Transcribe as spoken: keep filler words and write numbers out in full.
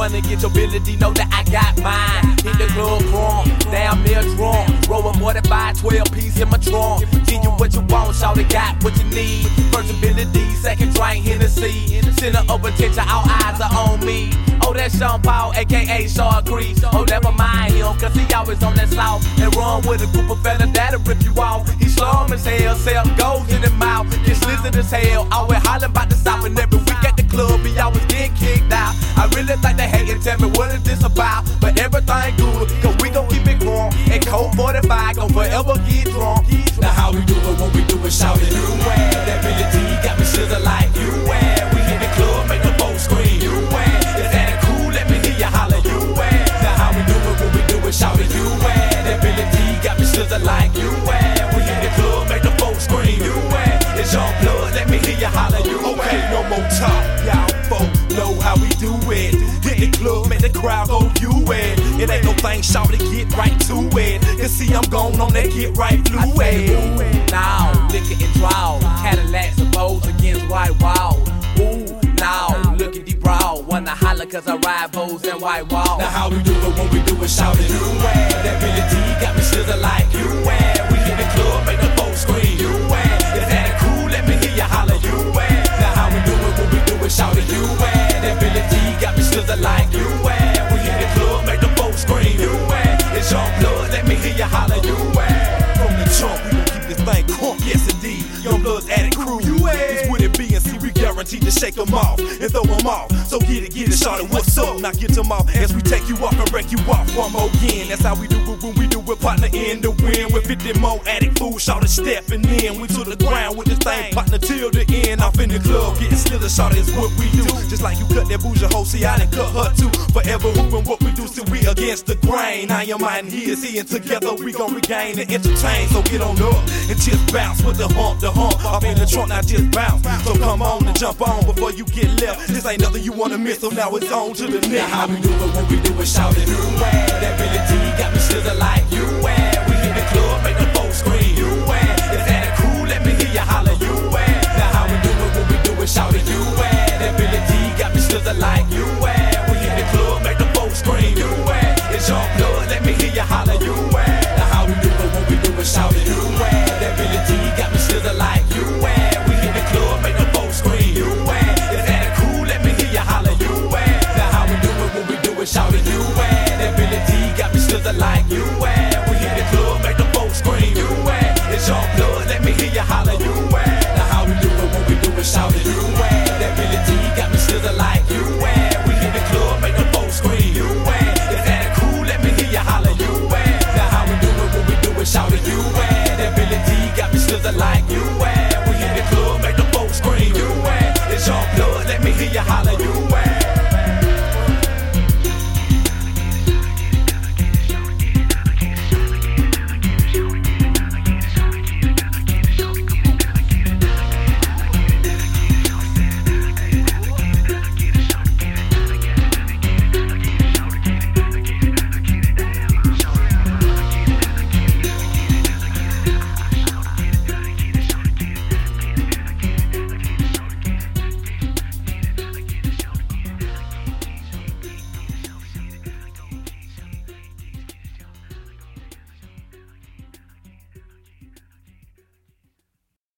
trying to get your ability, know that I got mine. Hit the club wrong, damn near drunk. Roll a forty-five, twelve piece in my trunk. Give you what you want, shawty got what you need. First ability, second drink, Hennessy. Center of attention, all eyes are on me. Oh, that's Sean Paul, aka Shaw Creek. Oh, never mind him, cause he always on that south. And run with a group of fellas that'll rip you off. He slum as hell, sell gold in the mouth. Get slizzard as hell, always hollering about the south. And every week at the club, he always get kicked out. I really think they hate and tell me what is this about. But everything good, cause we gon' keep it growing. And Colt forty-five gon' forever get drunk. Now how we do it, what we do it, shout it. You wear that ability, got me scissor like you wear. We hit the club, make the folks scream. You wear, is that cool? Let me hear you holler. You wear. Now how we do it, what we do it, shout it. You wear that ability, got me scissor like you wear. We hit the club, make the folks scream. You wear, it's your blood, let me hear you holler. You wear. Okay, no more talk, y'all folk know how we do it. Hit the club, make the crowd go you it. It ain't no thing, shout it, get right to it. You see I'm gone on that get right fluid. Now, liquor and draw, Cadillacs opposed against white walls. Ooh, now, look at the brow. Wanna holler cause I ride Vows and white walls. Now how we do it, what we do it, shout it. You wear that ability, got me scissor like you wear. We hit the club, make the folks scream. You wear, is that cool? Let me hear you holler. You wear. Now how we do it, what we do it, shout it. You wear that ability, got me scissor like you wear. We hit the club, make the folks scream. You wear, it's your blood, let me hear you holler. You wear. From the jump, we gon' keep this thing crunk, yes indeed. Young Blood's added crew. You wear. It's with it B and C, we guaranteed to shake them off and throw them off. So get it, get it, shawty, what's up? Now get them off as we take you off and wreck you off one more again. That's how we do it when we do it, partner in the win. With fifty more addict fools, shawty stepping in. We to the ground with this thing, partner till the end. Off in the club, getting slither, shawty is what we do. Just like you cut that bougie hoe, see I done cut her too. Forever hooping what we do, see we against the grain. I am mine, he is he, and together we gon' regain and entertain. So get on up and just bounce with the hump, the hump. Off in the trunk, now just bounce. So come on and jump on before you get left. This ain't nothing you wanna miss, so now it's on to the next. Now how we do it, what we do it, shout it. You wear that ability, got me scissor like you wear. We hit the club, make the folks scream. You wear, is that cool? Let me hear you holler. You wear. Now how we do it, what we do it, shout it. You wear that ability, got me scissor like you wear. We hit the club, make the folks scream. You wear, it's your blood, let me hear you holler. You wear. Now how we do it, what we do it, shout it. You wear that ability, got me scissor like you wear. We hit the club, make the folks scream. You wear, is that cool? Let me hear you holler. You wear. Now how we do it, what we do it, shout it. You wear that ability, got me scissor like you wear. We hit the club, make the folks scream. You wear, it's your blood, let me hear you holler. You wear. Now how we do it, what we do it, shout it. You wear that ability, got me scissor like you wear. We hit the club, make the folks scream. You wear, is that cool? Let me hear you holler. You wear. Now how we do it, what we do it, shout it. You wear that ability, got me scissor like you